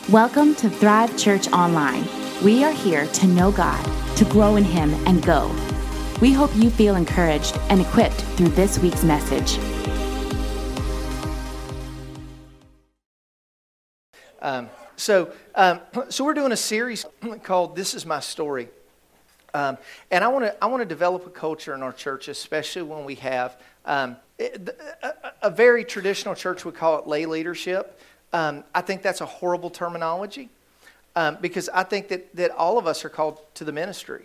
Welcome to Thrive Church Online. We are here to know God, to grow in Him, and go. We hope you feel encouraged and equipped through this week's message. So we're doing a series called "This Is My Story," and I want to develop a culture in our church, especially when we have a very traditional church. We call it lay leadership. I think that's a horrible terminology because I think that all of us are called to the ministry.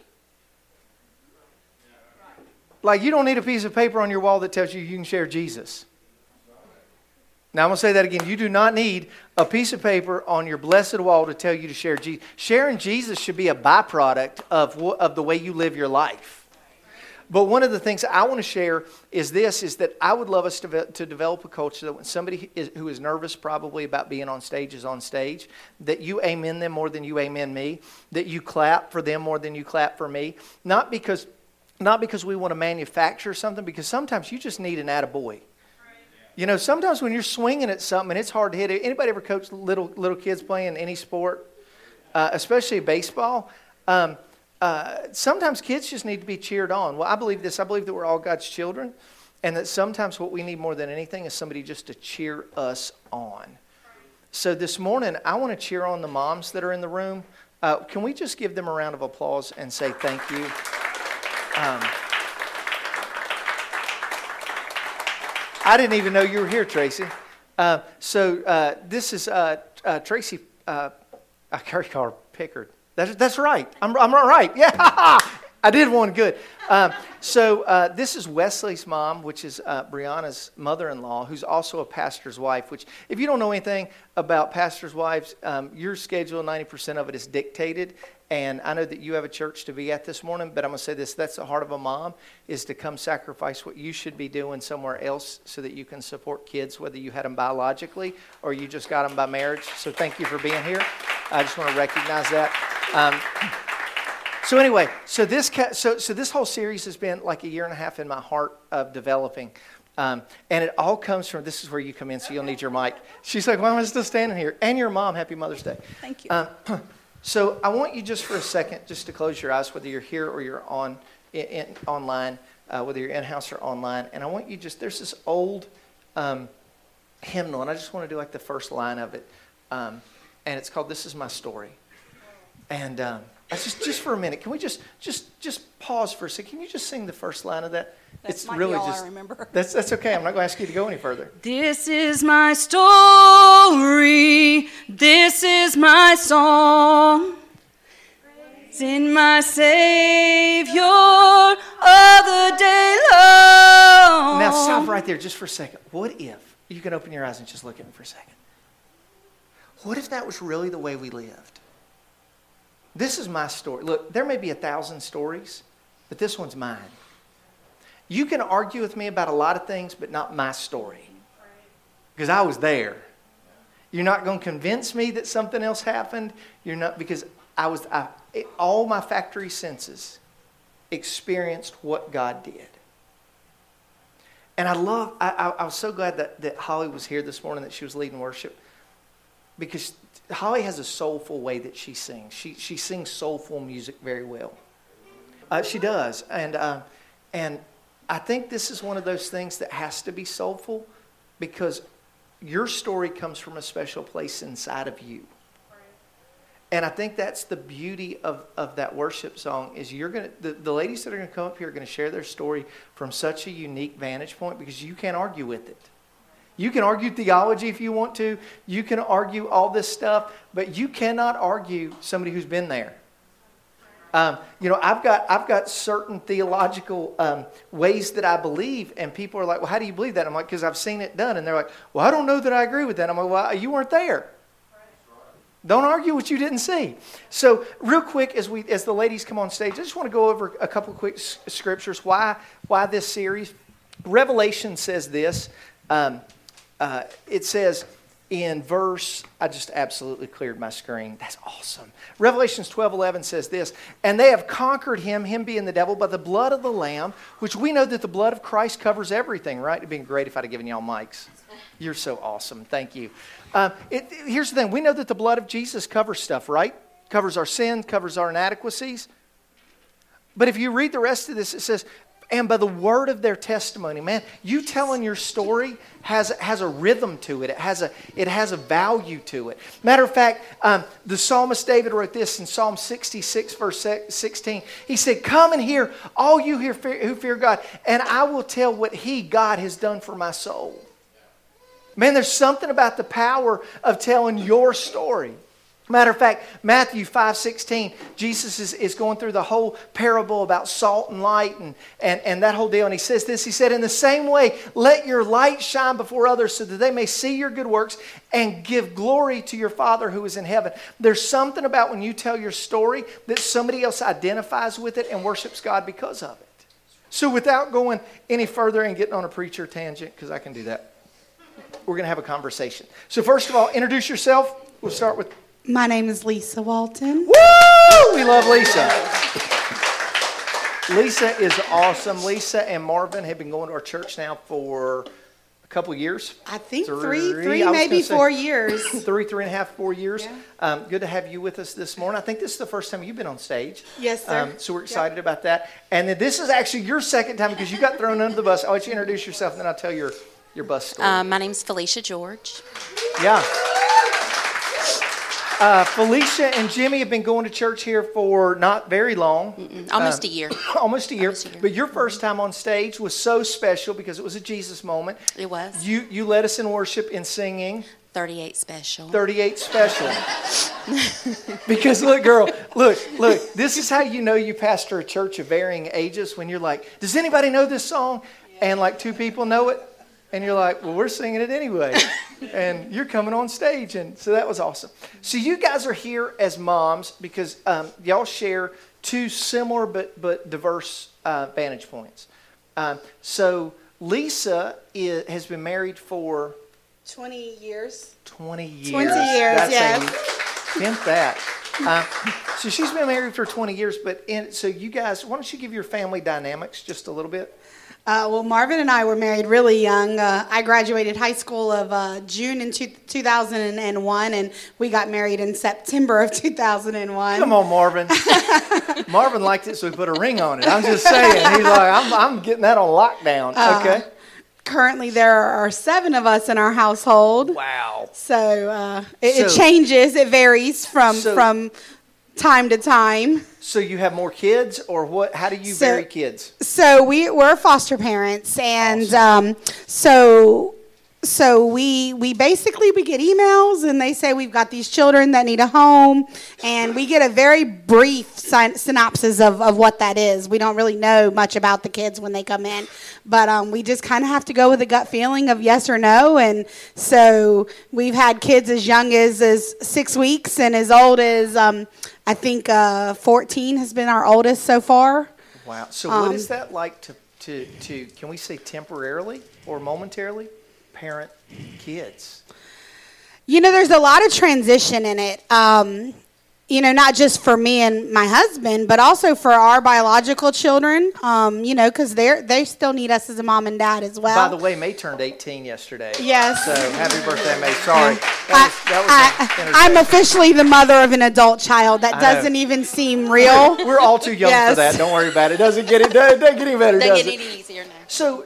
Like, you don't need a piece of paper on your wall that tells you can share Jesus. Now, I'm going to say that again. You do not need a piece of paper on your blessed wall to tell you to share Jesus. Sharing Jesus should be a byproduct of the way you live your life. But one of the things I want to share is that I would love us to develop a culture that when somebody who is nervous probably about being on stage is on stage, that you amen them more than you amen me, that you clap for them more than you clap for me. Not because we want to manufacture something, because sometimes you just need an attaboy. You know, sometimes when you're swinging at something and it's hard to hit it. Anybody ever coach little kids playing any sport, especially baseball? Sometimes kids just need to be cheered on. Well, I believe this. I believe that we're all God's children, and that sometimes what we need more than anything is somebody just to cheer us on. So this morning, I want to cheer on the moms that are in the room. Can we just give them a round of applause and say thank you? I didn't even know you were here, Tracy. This is Tracy. I already called her Pickard. That's right. I'm right. Yeah, I did one good. This is Wesley's mom, which is Brianna's mother-in-law, who's also a pastor's wife. Which, if you don't know anything about pastors' wives, your schedule, 90% of it is dictated. And I know that you have a church to be at this morning, but I'm going to say this. That's the heart of a mom, is to come sacrifice what you should be doing somewhere else so that you can support kids, whether you had them biologically or you just got them by marriage. So thank you for being here. I just want to recognize that. This whole series has been like a year and a half in my heart of developing. And it all comes from, this is where you come in, so you'll need your mic. She's like, why am I still standing here? And your mom, happy Mother's Day. Thank you. So I want you just for a second, just to close your eyes, whether you're here or you're online, whether you're in-house or online. And I want you there's this old hymnal, and I just want to do like the first line of it. And it's called "This Is My Story." And just for a minute, can we just pause for a second? Can you just sing the first line of that? It's really all I remember. That's okay. I'm not going to ask you to go any further. This is my story. This is my song. In my Savior all the day long. Now stop right there just for a second. What if you can open your eyes and just look at me for a second? What if that was really the way we lived? This is my story. Look, there may be 1,000 stories, but this one's mine. You can argue with me about a lot of things, but not my story. Because I was there. You're not going to convince me that something else happened. You're not, because all my factory senses experienced what God did. And I was so glad that Holly was here this morning, that she was leading worship. Because Holly has a soulful way that she sings. She sings soulful music very well. She does. And I think this is one of those things that has to be soulful, because your story comes from a special place inside of you. And I think that's the beauty of that worship song, is the ladies that are going to come up here are going to share their story from such a unique vantage point, because you can't argue with it. You can argue theology if you want to. You can argue all this stuff, but you cannot argue somebody who's been there. I've got certain theological ways that I believe, and people are like, well, how do you believe that? I'm like, because I've seen it done. And they're like, well, I don't know that I agree with that. I'm like, well, you weren't there. Don't argue what you didn't see. So real quick, as the ladies come on stage, I just want to go over a couple of quick scriptures. Why this series? Revelation says this. It says, in verse, I just absolutely cleared my screen. That's awesome. Revelations 12:11 says this, and they have conquered him being the devil, by the blood of the Lamb, which we know that the blood of Christ covers everything, right? It'd been great if I'd have given y'all mics. You're so awesome. Thank you. Here's the thing. We know that the blood of Jesus covers stuff, right? Covers our sin, covers our inadequacies. But if you read the rest of this, it says, and by the word of their testimony. Man, you telling your story has a rhythm to it. It has a value to it. Matter of fact, the psalmist David wrote this in Psalm 66, verse 16. He said, come and hear, all you who fear God, and I will tell what God has done for my soul. Man, there's something about the power of telling your story. Matter of fact, Matthew 5:16, Jesus is going through the whole parable about salt and light and that whole deal. And he says this, he said, in the same way, let your light shine before others so that they may see your good works and give glory to your Father who is in heaven. There's something about when you tell your story that somebody else identifies with it and worships God because of it. So without going any further and getting on a preacher tangent, because I can do that, we're going to have a conversation. So first of all, introduce yourself. We'll start with... My name is Lisa Walton. Woo! We love Lisa. Lisa is awesome. Lisa and Marvin have been going to our church now for a couple of years. I think three, maybe 4 years. 3.5, 4 years. Yeah. Good to have you with us this morning. I think this is the first time you've been on stage. Yes, sir. So we're excited about that. And then this is actually your second time because you got thrown under the bus. I'll let you introduce yourself and then I'll tell your bus story. My name's Felicia George. Yeah. Felicia and Jimmy have been going to church here for not very long. Almost a year. Almost a year. But your first time on stage was so special because it was a Jesus moment. It was. You led us in worship in singing. 38 Special. 38 Special. Because look, girl, look. This is how you know you pastor a church of varying ages when you're like, does anybody know this song? And like 2 people know it. And you're like, well, we're singing it anyway. And you're coming on stage. And so that was awesome. So you guys are here as moms because y'all share 2 similar but diverse vantage points. So Lisa has been married for... 20 years. 20 years. 20 years, yes. Hint that. So she's been married for 20 years. So you guys, why don't you give your family dynamics just a little bit? Well, Marvin and I were married really young. I graduated high school of June in 2001, and we got married in September of 2001. Come on, Marvin. Marvin liked it, so he put a ring on it. I'm just saying. He's like, I'm getting that on lockdown. Okay. Currently, there are 7 of us in our household. Wow. So it changes. It varies from time to time. So you have more kids, or what? How do you vary kids? So we're foster parents, and awesome. So we basically get emails, and they say we've got these children that need a home, and we get a very brief synopsis of what that is. We don't really know much about the kids when they come in, but we just kind of have to go with a gut feeling of yes or no. And so we've had kids as young as 6 weeks and as old as I think 14 has been our oldest so far. Wow. So what is that like to can we say temporarily or momentarily parent kids? You know, there's a lot of transition in it. You know, not just for me and my husband, but also for our biological children, you know, because they still need us as a mom and dad as well. By the way, May turned 18 yesterday. Yes. So happy birthday, May. Sorry. I'm officially the mother of an adult child. That doesn't even seem real. We're all too young for that. Don't worry about it. It doesn't get any better, does it? Doesn't get any easier now.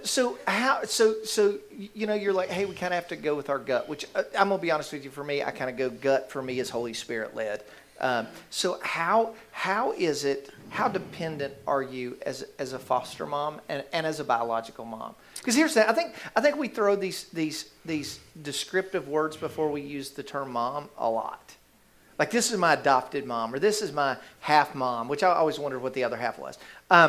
So you know, you're like, hey, we kind of have to go with our gut, which I'm going to be honest with you, for me, I kind of go gut for me is Holy Spirit led. So how dependent are you as a foster mom and as a biological mom? Because here's the thing, I think we throw these descriptive words before we use the term mom a lot. Like, this is my adopted mom, or this is my half mom, which I always wondered what the other half was.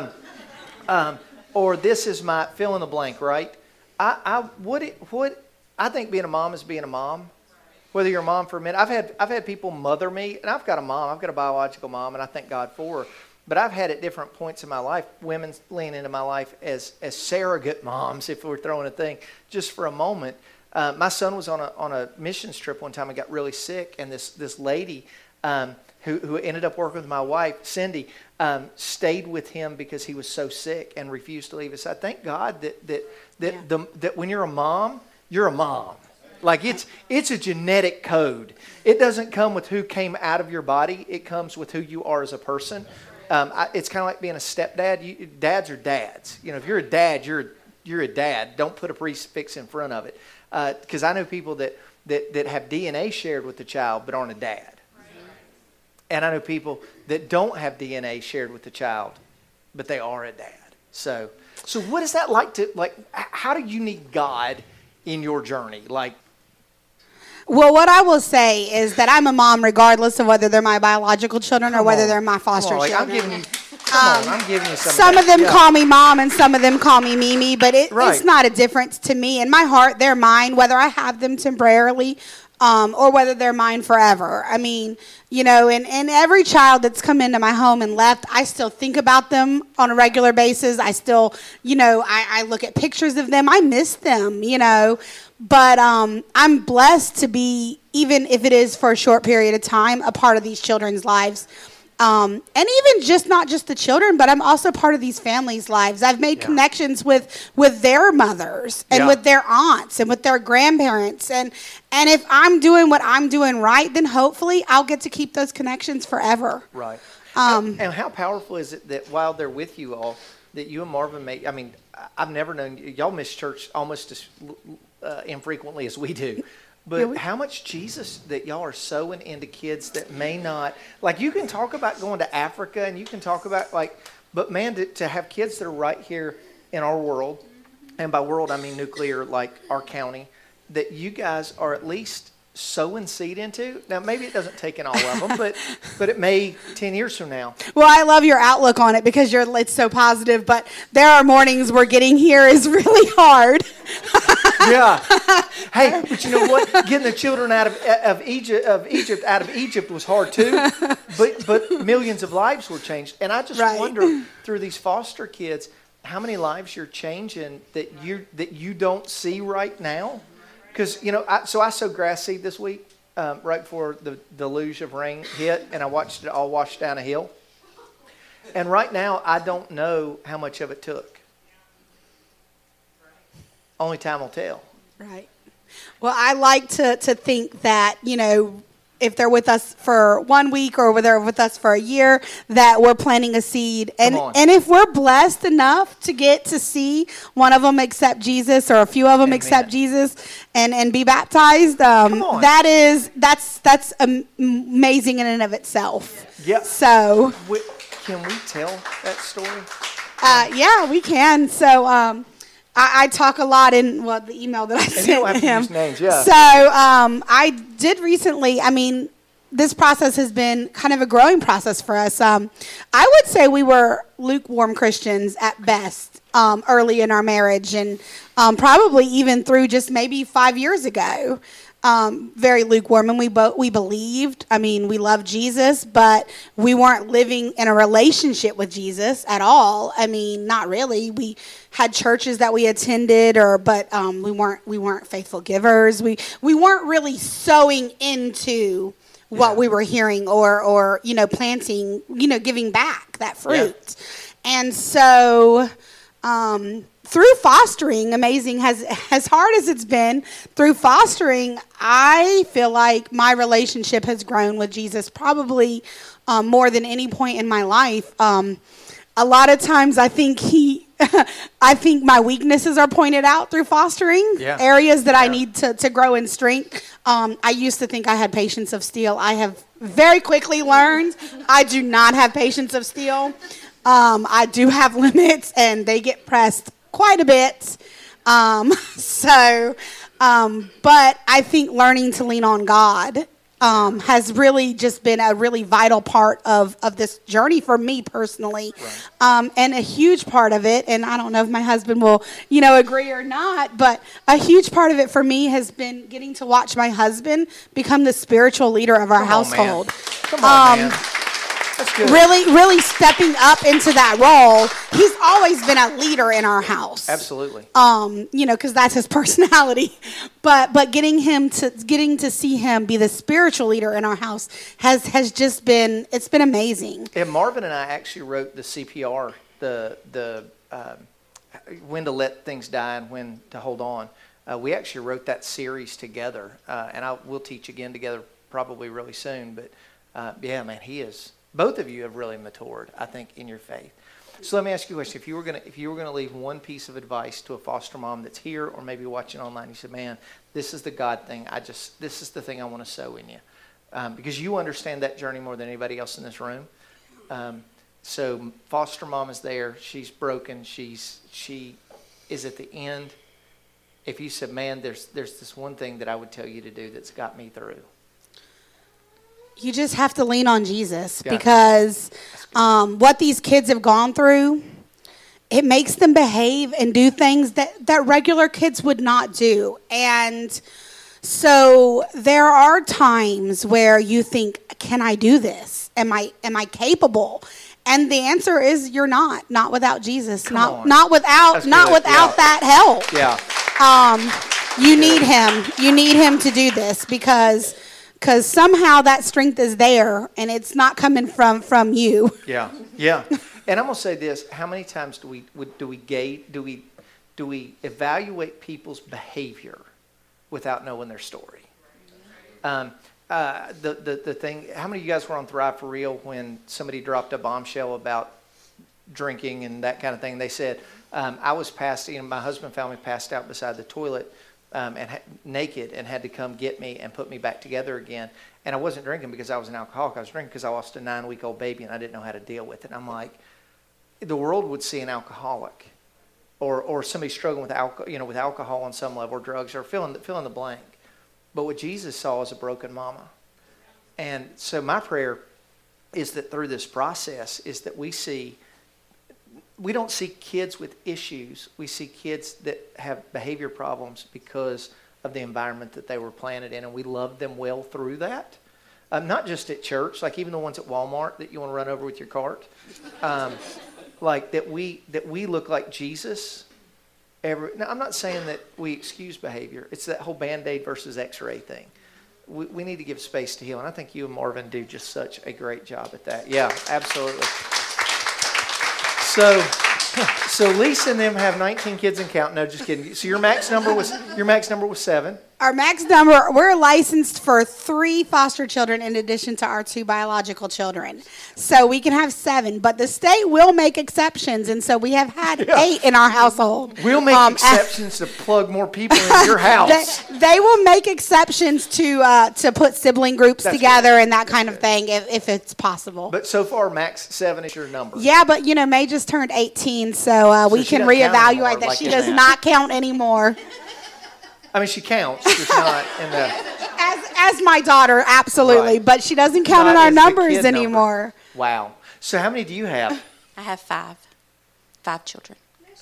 Or this is my fill in the blank, right? I think being a mom is being a mom. Whether you're a mom for a minute, I've had people mother me, and I've got a mom, I've got a biological mom, and I thank God for her. But I've had at different points in my life, women lean into my life as surrogate moms, if we're throwing a thing, just for a moment. My son was on a missions trip one time and got really sick, and this lady who ended up working with my wife, Cindy, stayed with him because he was so sick and refused to leave his side. Thank God that when you're a mom, you're a mom. Like it's a genetic code. It doesn't come with who came out of your body. It comes with who you are as a person. It's kind of like being a stepdad. Dads are dads. You know, if you're a dad, you're a dad. Don't put a prefix in front of it. Because I know people that have DNA shared with the child but aren't a dad. And I know people that don't have DNA shared with the child, but they are a dad. So what is that like how do you need God in your journey? Well, what I will say is that I'm a mom regardless of whether they're my biological children or whether they're my foster children. I'm giving you some of them call me mom and some of them call me Mimi, but it's not a difference to me. In my heart, they're mine, whether I have them temporarily or whether they're mine forever. I mean, you know, and every child that's come into my home and left, I still think about them on a regular basis. I still, you know, I look at pictures of them. I miss them, you know. But I'm blessed to be, even if it is for a short period of time, a part of these children's lives. And even not just the children, but I'm also part of these families' lives. I've made connections with their mothers and with their aunts and with their grandparents. And if I'm doing what I'm doing right, then hopefully I'll get to keep those connections forever. Right. And how powerful is it that while they're with you all, that you and Marvin I mean, I've never known, y'all miss church almost as infrequently as we do. But how much Jesus that y'all are sowing into kids that may not, like you can talk about going to Africa and you can talk about but man, to have kids that are right here in our world, and by world I mean nuclear, like our county, that you guys are at least sowing seed into. Now maybe it doesn't take in all of them, but it may 10 years from now. Well, I love your outlook on it because it's so positive, but there are mornings where getting here is really hard. Yeah. Hey, but you know what? Getting the children out of Egypt was hard too. But millions of lives were changed. And I just wonder through these foster kids, how many lives you're changing that you don't see right now. Because, you know, I sowed grass seed this week right before the deluge of rain hit, and I watched it all wash down a hill. And right now, I don't know how much of it took. Only time will tell. Right. Well, I like to think that, you know, if they're with us for 1 week or if they're with us for a year, that we're planting a seed. And if we're blessed enough to get to see one of them accept Jesus or a few of them accept Jesus and be baptized, that's amazing in and of itself. Yeah. So can we tell that story? Yeah, we can. So I talk a lot in the email that I sent you don't have him. To use names, yeah. So I did recently. I mean, this process has been kind of a growing process for us. I would say we were lukewarm Christians at best early in our marriage, and probably even through just maybe 5 years ago. Very lukewarm, and we believed. I mean, we loved Jesus, but we weren't living in a relationship with Jesus at all. I mean, not really. We had churches that we attended, but we weren't faithful givers. We weren't really sowing into what we were hearing or you know, planting, you know, giving back that fruit. Yeah. And so through fostering, amazing, as hard as it's been, through fostering, I feel like my relationship has grown with Jesus probably more than any point in my life. A lot of times I think I think my weaknesses are pointed out through fostering, areas that I need to grow in strength. I used to think I had patience of steel. I have very quickly learned I do not have patience of steel. I do have limits, and they get pressed quite a bit. But I think learning to lean on God has really just been a really vital part of this journey for me personally. Right. And a huge part of it, and I don't know if my husband will, you know, agree or not, but a huge part of it for me has been getting to watch my husband become the spiritual leader of our household. Come on, man. That's good. really stepping up into that role. He's always been a leader in our house. Absolutely. Because that's his personality. But getting to see him be the spiritual leader in our house has just been, it's been amazing. Yeah, Marvin and I actually wrote the CPR, the when to let things die and when to hold on. We actually wrote that series together, and we'll teach again together probably really soon. But yeah, man, both of you have really matured, I think, in your faith. So let me ask you a question: If you were gonna leave one piece of advice to a foster mom that's here or maybe watching online, you said, "Man, this is the God thing. This is the thing I want to sow in you," because you understand that journey more than anybody else in this room. So foster mom is there. She's broken. She is at the end. If you said, "Man, there's this one thing that I would tell you to do that's got me through," You just have to lean on Jesus, Gotcha. because what these kids have gone through, it makes them behave and do things that regular kids would not do. And so there are times where you think, can I do this? Am I capable? And the answer is you're not without Jesus. Come not on. not without That's not good. without Yeah. that help. Yeah. You need him. You need him to do this because somehow that strength is there and it's not coming from you. Yeah. And I'm gonna say this: how many times do we evaluate people's behavior without knowing their story? The thing. How many of you guys were on Thrive for Real when somebody dropped a bombshell about drinking and that kind of thing? They said I was my husband found me passed out beside the toilet. Naked and had to come get me and put me back together again. And I wasn't drinking because I was an alcoholic. I was drinking because I lost a 9-week-old baby and I didn't know how to deal with it. And I'm like, the world would see an alcoholic or somebody struggling with alcohol on some level or drugs or fill in the blank. But what Jesus saw is a broken mama. And so my prayer is that through this process is that we don't see kids with issues. We see kids that have behavior problems because of the environment that they were planted in, and we love them well through that. Not just at church, like even the ones at Walmart that you want to run over with your cart. Like that we look like Jesus. Now, I'm not saying that we excuse behavior. It's that whole Band-Aid versus X-ray thing. We need to give space to heal, and I think you and Marvin do just such a great job at that. Yeah, absolutely. So Lisa and them have 19 kids and counting. No, just kidding. So your max number was 7. Our max number, we're licensed for 3 foster children in addition to our 2 biological children. So we can have 7, but the state will make exceptions, and so we have had 8 in our household. We'll make exceptions to plug more people in your house. They will make exceptions to put sibling groups together and that kind of thing if it's possible. But so far, max 7 is your number. Yeah, but May just turned 18, so we she can doesn't count reevaluate anymore, that. like She in does that. not count anymore. I mean, she counts, just not in the... As my daughter, absolutely, Right. but she doesn't count in Not our as the numbers kid number. anymore. Wow. So how many do you have? I have 5 children.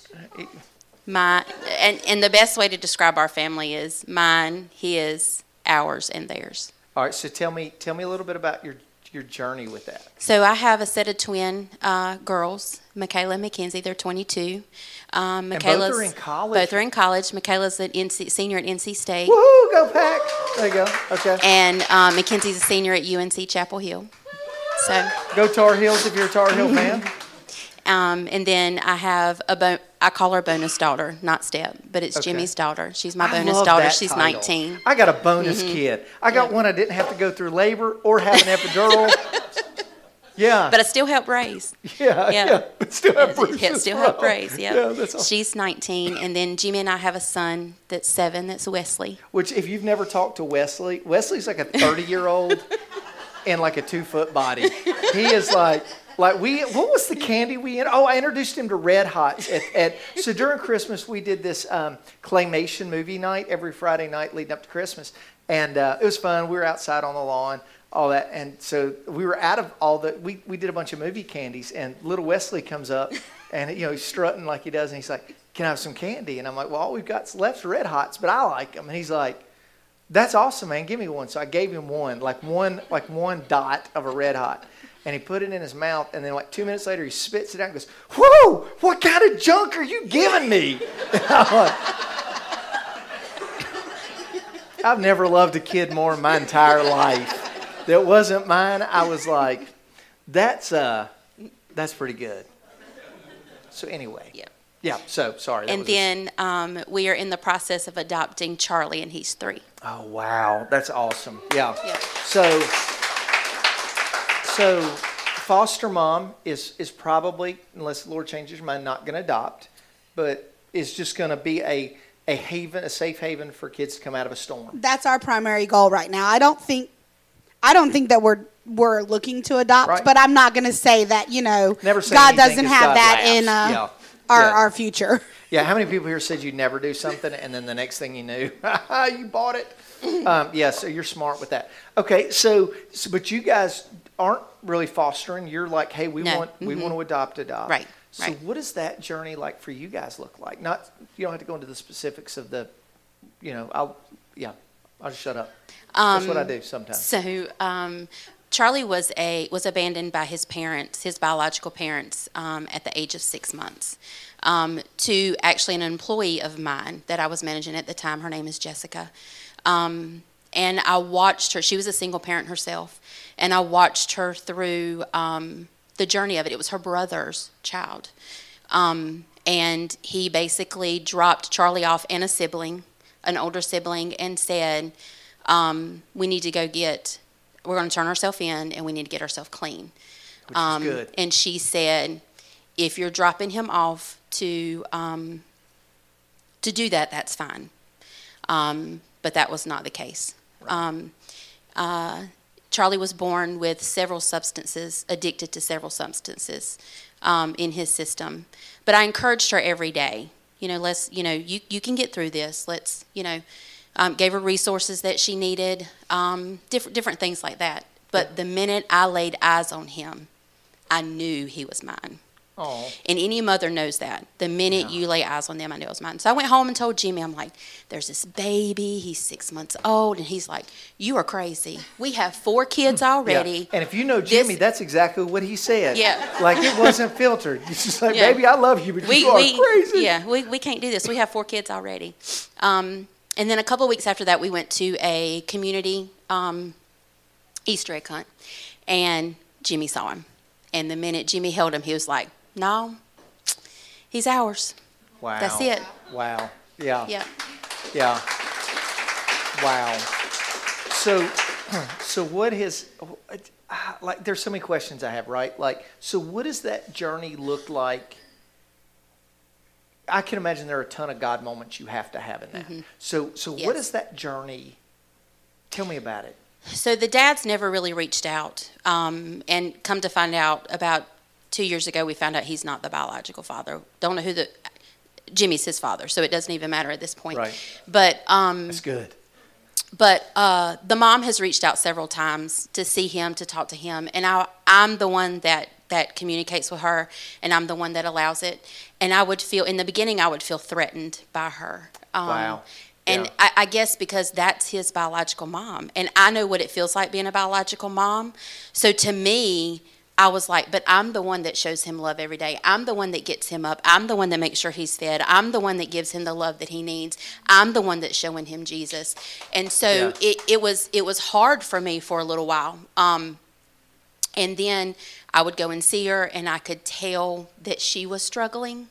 And the best way to describe our family is mine, his, ours, and theirs. All right, so tell me a little bit about your journey with that. So I have a set of twin girls, Michaela and Mackenzie. They're 22. Michaela's, both are in college? Both are in college. Michaela's an senior at NC State. Woohoo, go Pack. There you go. Okay. And Mackenzie's a senior at UNC Chapel Hill. So, Go Tar Heels if you're a Tar Heel fan. and then I have I call her bonus daughter, not step, but it's Okay. Jimmy's daughter. She's my I bonus love daughter. that She's title. 19. I got a bonus kid. I got one I didn't have to go through labor or have an epidural. Yeah. But I still help raise. Yeah. Still have Bruce as Still well. help raise, yeah. That's awesome. She's 19, and then Jimmy and I have a son that's 7, that's Wesley. Which, if you've never talked to Wesley's like a 30-year-old in like a 2-foot body. He is like what was the candy we? I introduced him to Red Hots so during Christmas we did this claymation movie night every Friday night leading up to Christmas, and it was fun. We were outside on the lawn, all that, and so we were out of all the. We did a bunch of movie candies, and little Wesley comes up, and he's strutting like he does, and he's like, "Can I have some candy?" And I'm like, "Well, all we've got left is Red Hots, but I like them." And he's like, "That's awesome, man. Give me one." So I gave him one dot of a Red Hot. and he put it in his mouth, and then like 2 minutes later, he spits it out and goes, "Whoa, what kind of junk are you giving me?" I've never loved a kid more in my entire life. That wasn't mine. I was like, that's pretty good. So anyway. Yeah. Yeah, so sorry. And then we are in the process of adopting Charlie, and he's 3. Oh, wow. That's awesome. Yeah. Yeah. So foster mom is probably, unless the Lord changes your mind, not going to adopt, but is just going to be a haven, a safe haven for kids to come out of a storm. That's our primary goal right now. I don't think that we're looking to adopt, Right. but I'm not going to say that, Never say God anything doesn't 'cause have God that laughs. in Yeah. our future. Yeah, how many people here said you'd never do something, and then the next thing you knew, you bought it? Yeah, so you're smart with that. Okay, so but you guys aren't really fostering. You're like, hey, we want to adopt. Right. So right. what does that journey like for you guys look like? Not, you don't have to go into the specifics of the, I'll just shut up. That's what I do sometimes. So Charlie was abandoned by his parents, his biological parents, at the age of 6 months, to actually an employee of mine that I was managing at the time. Her name is Jessica. And I watched her. She was a single parent herself. And I watched her through the journey of it. It was her brother's child. And he basically dropped Charlie off and a sibling, an older sibling, and said, we need to we're going to turn ourselves in, and we need to get ourselves clean. Which is good. And she said, if you're dropping him off to do that, that's fine. But that was not the case. Right. Charlie was born with addicted to several substances in his system. But I encouraged her every day, you can get through this. Let's, gave her resources that she needed, different things like that. But the minute I laid eyes on him, I knew he was mine. Oh. And any mother knows that. The minute you lay eyes on them, I knew it was mine. So I went home and told Jimmy, I'm like, there's this baby. He's 6 months old. And he's like, you are crazy. We have 4 kids already. Yeah. And if you know Jimmy, that's exactly what he said. Yeah. Like it wasn't filtered. He's just like, Yeah. baby, I love you, but you are crazy. Yeah, we can't do this. We have 4 kids already. And then a couple of weeks after that, we went to a community Easter egg hunt. And Jimmy saw him. And the minute Jimmy held him, he was like, no, he's ours. Wow. That's it. Wow. Yeah. Yeah. Yeah. Wow. So what there's so many questions I have, right? Like, so what does that journey look like? I can imagine there are a ton of God moments you have to have in that. Mm-hmm. So Yes. What is that journey? Tell me about it. So the dads never really reached out. And come to find out, about 2 years ago, we found out he's not the biological father. Don't know who Jimmy's his father, so it doesn't even matter at this point. Right. But That's good. But the mom has reached out several times to see him, to talk to him, and I'm the one that communicates with her, and I'm the one that allows it. And I would feel, in the beginning, I would feel threatened by her. Wow. And Yeah. I guess because that's his biological mom, and I know what it feels like being a biological mom. So to me, I was like, but I'm the one that shows him love every day. I'm the one that gets him up. I'm the one that makes sure he's fed. I'm the one that gives him the love that he needs. I'm the one that's showing him Jesus. And so it was hard for me for a little while. And then I would go and see her, and I could tell that she was struggling.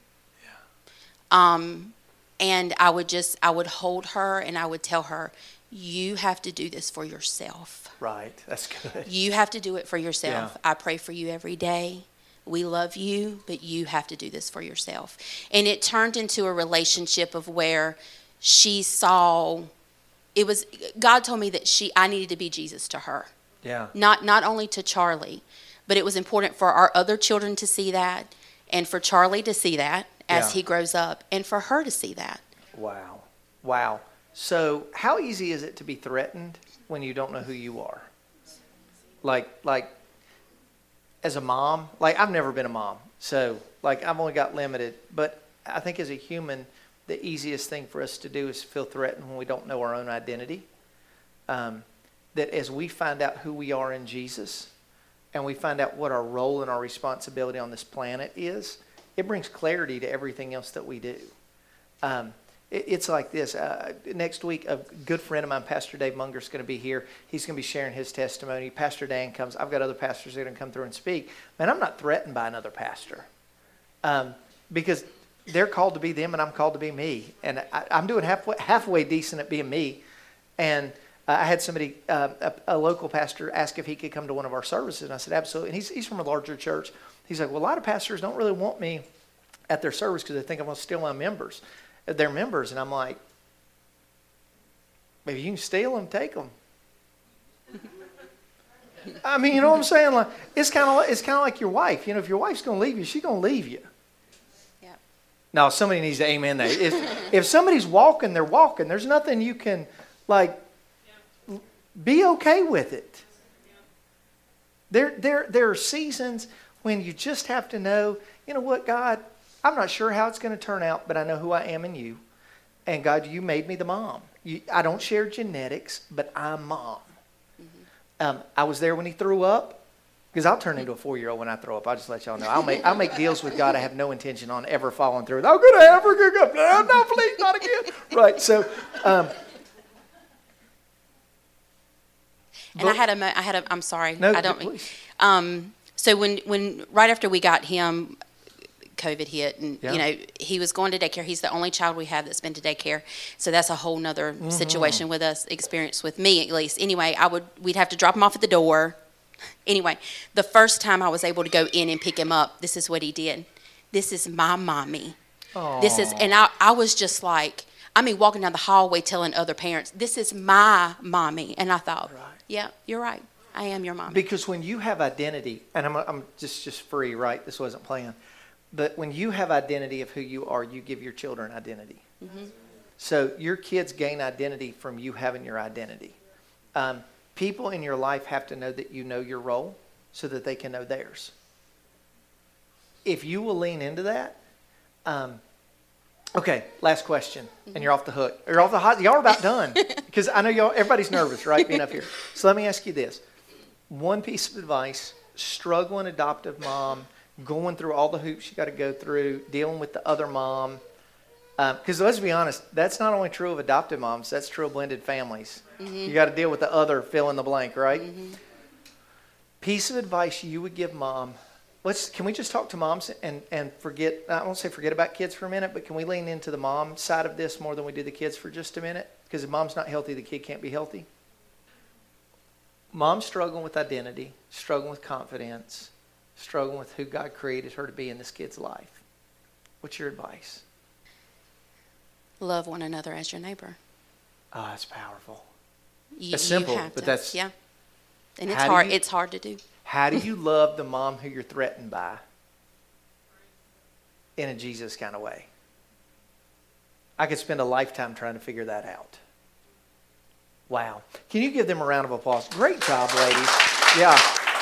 And I would hold her, and I would tell her, you have to do this for yourself. Right. That's good. You have to do it for yourself. Yeah. I pray for you every day. We love you, but you have to do this for yourself. And it turned into a relationship of where she saw, God told me that I needed to be Jesus to her. Yeah. Not only to Charlie, but it was important for our other children to see that, and for Charlie to see that as he grows up, and for her to see that. Wow. So how easy is it to be threatened when you don't know who you are? Like as a mom, I've never been a mom, so I've only got limited, but I think as a human, the easiest thing for us to do is feel threatened when we don't know our own identity. That as we find out who we are in Jesus, and we find out what our role and our responsibility on this planet is, it brings clarity to everything else that we do. It's like this. Next week, a good friend of mine, Pastor Dave Munger, is going to be here. He's going to be sharing his testimony. Pastor Dan comes. I've got other pastors that are going to come through and speak. Man, I'm not threatened by another pastor because they're called to be them and I'm called to be me. And I'm doing halfway decent at being me. And I had somebody, a local pastor, ask if he could come to one of our services. And I said, absolutely. And he's from a larger church. He's like, well, a lot of pastors don't really want me at their service because they think I'm going to steal their members. And I'm like, maybe you can steal them, take them. I mean, you know what I'm saying? Like, it's kind of like your wife. You know, if your wife's going to leave you, she's going to leave you. Yeah. No, somebody needs to amen that. If somebody's walking, they're walking. There's nothing you can, like, be okay with it. There are seasons when you just have to know, you know what, God, I'm not sure how it's going to turn out, but I know who I am in you. And God, you made me the mom. I don't share genetics, but I'm mom. Mm-hmm. I was there when he threw up, because I'll turn into a 4-year-old when I throw up. I'll just let y'all know. I'll make deals with God I have no intention on ever following through. I'm going to ever go, no, please, not again. Right, so... And I'm sorry. No, I don't mean. So when right after we got him, COVID hit, and you know, he was going to daycare. He's the only child we have that's been to daycare, so that's a whole nother situation with us, experience with me at least. Anyway, we'd have to drop him off at the door. Anyway, the first time I was able to go in and pick him up, this is what he did. This is my mommy. Aww. And I was just like, I mean, walking down the hallway telling other parents, this is my mommy. And I thought, right. Yeah, you're right. I am your mommy. Because when you have identity, and I'm just free, right? This wasn't planned. But when you have identity of who you are, you give your children identity. Mm-hmm. So your kids gain identity from you having your identity. People in your life have to know that you know your role so that they can know theirs. If you will lean into that, okay, last question, and you're off the hook. You're off the hot. Y'all are about done because I know everybody's nervous, right, being up here. So let me ask you this: one piece of advice: struggling adoptive mom, going through all the hoops you got to go through, dealing with the other mom. Because let's be honest, that's not only true of adoptive moms; that's true of blended families. Mm-hmm. You got to deal with the other fill in the blank, right? Mm-hmm. Piece of advice you would give mom. Can we just talk to moms and forget, I won't say forget about kids for a minute, but can we lean into the mom side of this more than we do the kids for just a minute? Because if mom's not healthy, the kid can't be healthy. Mom's struggling with identity, struggling with confidence, struggling with who God created her to be in this kid's life. What's your advice? Love one another as your neighbor. Oh, that's powerful. It's simple, but that's... Yeah. And it's hard. It's hard to do. How do you love the mom who you're threatened by in a Jesus kind of way? I could spend a lifetime trying to figure that out. Wow. Can you give them a round of applause? Great job, ladies. Yeah.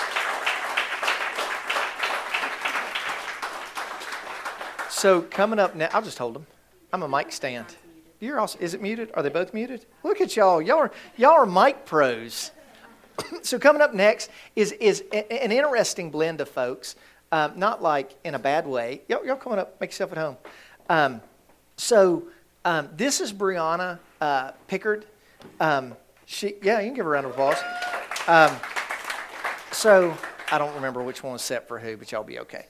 So coming up now, I'll just hold them. I'm a mic stand. You're also, is it muted? Are they both muted? Look at y'all. Y'all are mic pros. So coming up next is an interesting blend of folks, not like in a bad way. Y'all coming up, make yourself at home. This is Brianna Pickard. You can give her a round of applause. So I don't remember which one was set for who, but y'all be okay.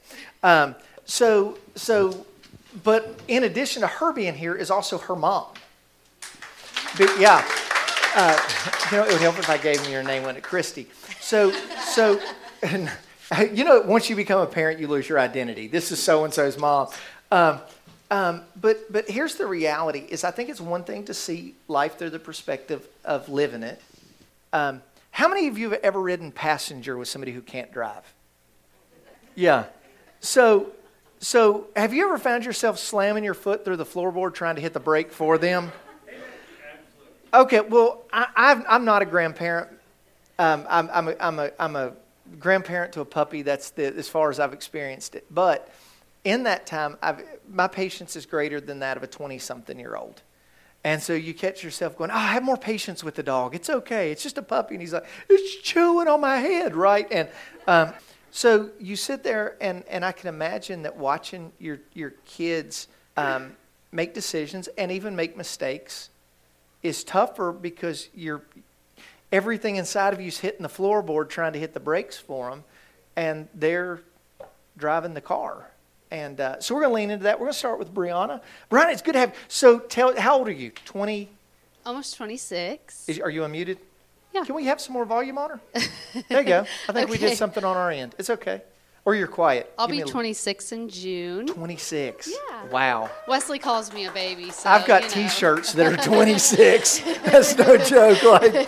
But in addition to her being here is also her mom. But yeah. It would help if I gave me your name, wouldn't it? Christy. So, once you become a parent, you lose your identity. This is so-and-so's mom. But here's the reality, is I think it's one thing to see life through the perspective of living it. How many of you have ever ridden passenger with somebody who can't drive? Yeah. So have you ever found yourself slamming your foot through the floorboard trying to hit the brake for them? Okay, well, I'm not a grandparent. I'm a grandparent to a puppy. That's as far as I've experienced it. But in that time, my patience is greater than that of a 20-something-year-old. And so you catch yourself going, I have more patience with the dog. It's okay. It's just a puppy. And he's like, it's chewing on my head, right? And so you sit there, and I can imagine that watching your kids make decisions and even make mistakes is tougher because everything inside of you is hitting the floorboard trying to hit the brakes for them, and they're driving the car. And so we're going to lean into that. We're going to start with Brianna. Brianna, it's good to have you. So how old are you? 20? Almost 26. Are you unmuted? Yeah. Can we have some more volume on her? There you go. I think we did something on our end. It's okay. Or you're quiet. I'll be 26 in June. 26. Yeah. Wow. Wesley calls me a baby, so I've got T-shirts that are 26. That's no joke.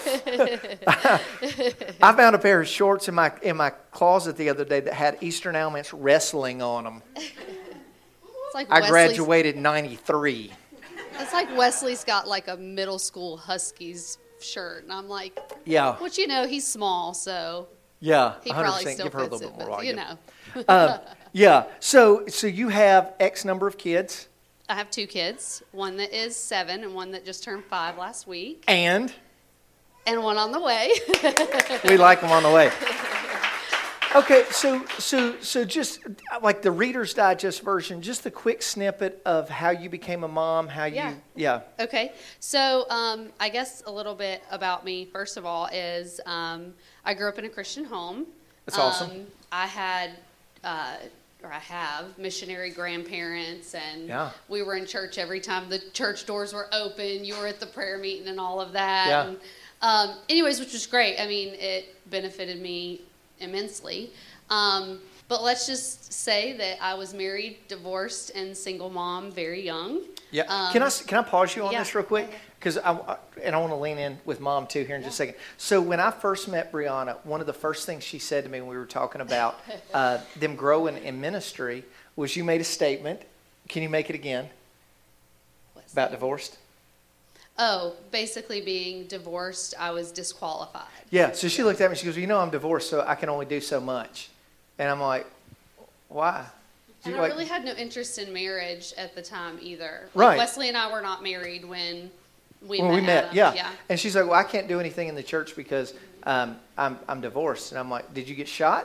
I found a pair of shorts in my closet the other day that had Eastern Elements wrestling on them. It's like I graduated in 93. It's like Wesley's got like a middle school Huskies shirt, and I'm like, Yeah. which he's small, so Yeah. he probably 100%. still Give her a fits little it, bit more but volume. Yeah. So you have X number of kids. I have 2 kids, one that is 7 and one that just turned 5 last week, And and one on the way. we like them on the way. Okay, so just like the Reader's Digest version, just the quick snippet of how you became a mom, Yeah. Okay, so I guess a little bit about me, first of all, is I grew up in a Christian home. That's awesome. I had, or I have, missionary grandparents, and Yeah. we were in church every time the church doors were open. You were at the prayer meeting and all of that. Yeah. And, anyways, which was great. I mean, it benefited me immensely. But let's just say that I was married, divorced, and single mom very young. Yeah. Can I pause you on yeah. this real quick? Because I want to lean in with Mom too here in just a second. So when I first met Brianna, one of the first things she said to me when we were talking about them growing in ministry was you made a statement. Can you make it again? What's About that? divorced? Oh, basically being divorced, I was disqualified. Yeah. So she looked at me. She goes, I'm divorced, so I can only do so much. And I'm like, why? And I really had no interest in marriage at the time either. Right. Wesley and I were not married when we When we met, Adam. yeah. And she's like, well, I can't do anything in the church because I'm divorced. And I'm like, did you get shot?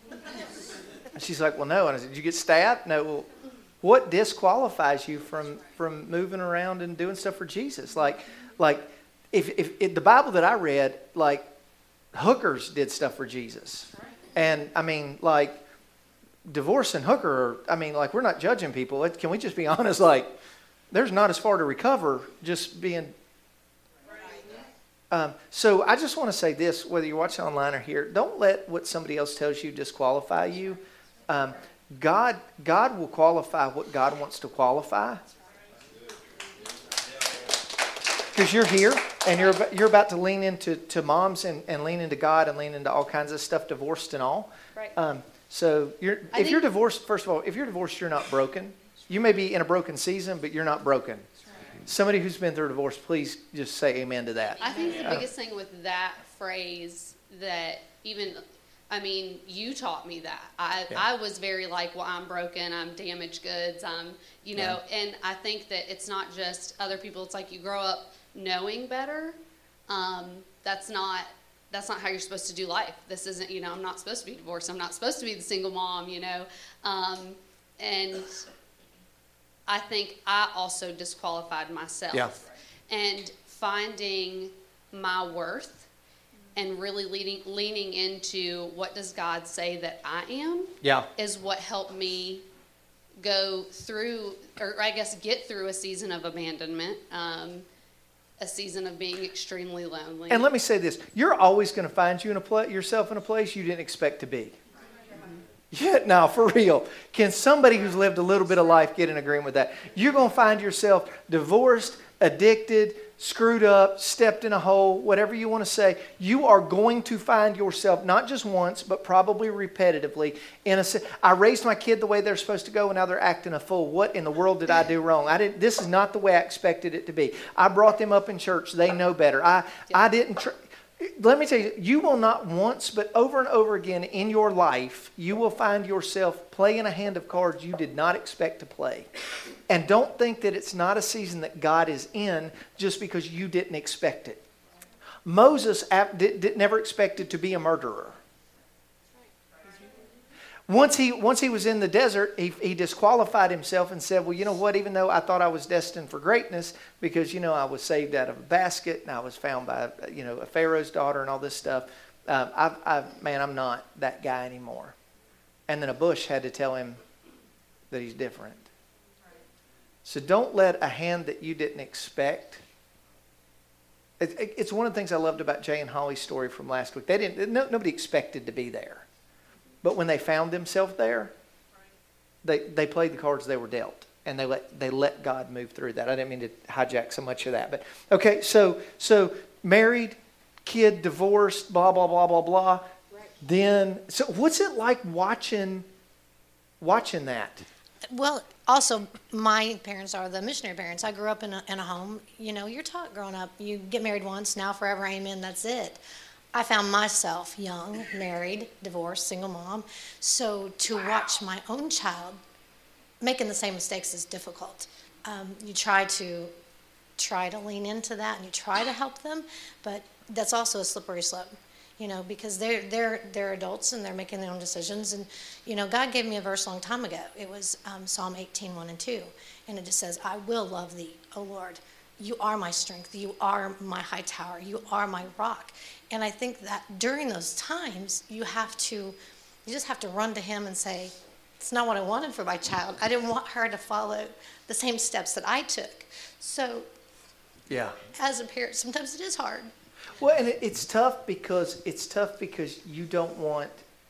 And she's like, well, no. And I said, did you get stabbed? No. Well, what disqualifies you from moving around and doing stuff for Jesus? Like if the Bible that I read, like hookers did stuff for Jesus. And I mean, like divorce and hooker, we're not judging people. Can we just be honest? Like, there's not as far to recover just being. So I just want to say this, whether you're watching online or here, don't let what somebody else tells you disqualify you. God will qualify what God wants to qualify. Because you're here and you're about to lean into moms and lean into God and lean into all kinds of stuff, divorced and all. Right. So if you're divorced, first of all, if you're divorced, you're not broken. You may be in a broken season, but you're not broken. Somebody who's been through a divorce, please just say amen to that. I think the biggest thing with that phrase that you taught me that. I was very like, well, I'm broken, I'm damaged goods, and I think that it's not just other people. It's like you grow up knowing better. That's not how you're supposed to do life. This isn't, I'm not supposed to be divorced. I'm not supposed to be the single mom, and I think I also disqualified myself. Yeah. And finding my worth and really leaning into what does God say that I am is what helped me go through, or I guess get through a season of abandonment, a season of being extremely lonely. And let me say this, you're always going to find yourself in a place you didn't expect to be. Yeah, now for real. Can somebody who's lived a little bit of life get in agreement with that? You're going to find yourself divorced, addicted, screwed up, stepped in a hole, whatever you want to say. You are going to find yourself not just once, but probably repetitively I raised my kid the way they're supposed to go, and now they're acting a fool. What in the world did I do wrong? This is not the way I expected it to be. I brought them up in church. They know better. I didn't. Let me tell you, you will not once, but over and over again in your life, you will find yourself playing a hand of cards you did not expect to play. And don't think that it's not a season that God is in just because you didn't expect it. Moses never expected to be a murderer. Once he was in the desert, he disqualified himself and said, well, you know what, even though I thought I was destined for greatness because, I was saved out of a basket and I was found by, a Pharaoh's daughter and all this stuff, I'm not that guy anymore. And then a bush had to tell him that he's different. So don't let a hand that you didn't expect. It's one of the things I loved about Jay and Holly's story from last week. Nobody expected to be there. But when they found themselves there, they played the cards they were dealt. And they let God move through that. I didn't mean to hijack so much of that. But okay, so married, kid, divorced, blah, blah, blah, blah, blah. Right. Then, so what's it like watching that? Well, also, my parents are the missionary parents. I grew up in a home, you're taught growing up, you get married once, now forever, amen, that's it. I found myself young, married, divorced, single mom. So to watch my own child making the same mistakes is difficult. You try to lean into that and you try to help them, but that's also a slippery slope, because they're adults and they're making their own decisions. And, God gave me a verse a long time ago. It was Psalm 18:1 and 2. And it just says, I will love thee, O Lord. You are my strength. You are my high tower. You are my rock. And I think that during those times, you just have to run to him and say, it's not what I wanted for my child. I didn't want her to follow the same steps that I took. So, yeah, as a parent, sometimes it is hard. Well, and it's tough because you don't want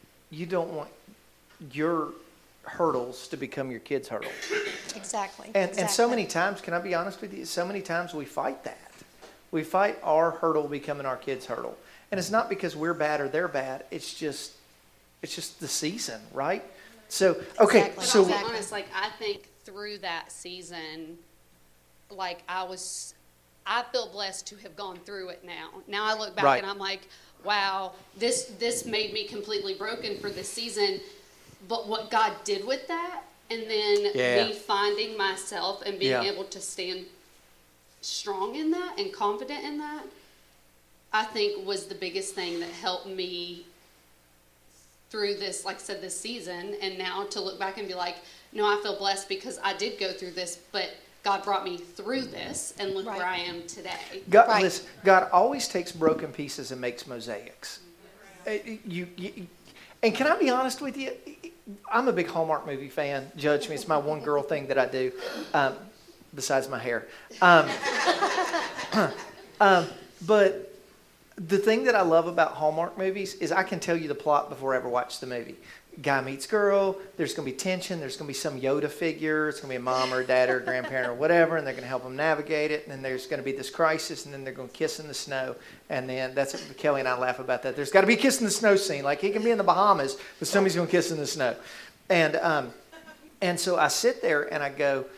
your hurdles to become your kids' hurdles. Exactly. And so many times, can I be honest with you? So many times we fight that. We fight our hurdle becoming our kids' hurdle. And it's not because we're bad or they're bad. It's just the season, right? So, okay. Exactly. So, but I'll be honest, I think through that season, I feel blessed to have gone through it now. Now I look back and I'm like, wow, this made me completely broken for this season. But what God did with that, and then me finding myself and being able to stand strong in that and confident in that, I think was the biggest thing that helped me through this, like I said, this season. And now to look back and be like, no, I feel blessed because I did go through this, but God brought me through this, and look where I am today. Listen, God always takes broken pieces and makes mosaics. And can I be honest with you? I'm a big Hallmark movie fan. Judge me. It's my one girl thing that I do, besides my hair. But the thing that I love about Hallmark movies is I can tell you the plot before I ever watch the movie. Guy meets girl, there's going to be tension, there's going to be some Yoda figure, it's going to be a mom or a dad or a grandparent or whatever, and they're going to help them navigate it, and then there's going to be this crisis, and then they're going to kiss in the snow, and then Kelly and I laugh about that. There's got to be a kiss in the snow scene, like he can be in the Bahamas, but somebody's going to kiss in the snow. And so I sit there and I go,